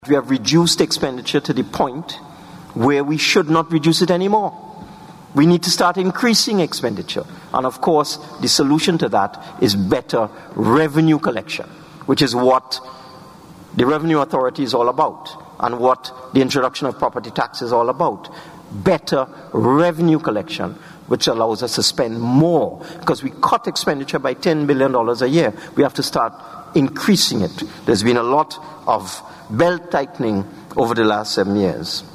We have reduced expenditure to the point where we should not reduce it anymore. We need to start increasing expenditure. And of course, the solution to that is better revenue collection, which is what the Revenue Authority is all about and what the introduction of property tax is all about. Better revenue collection, which allows us to spend more. Because we cut expenditure by $10 billion a year. We have to start increasing it. There's been a lot of belt tightening over the last 7 years.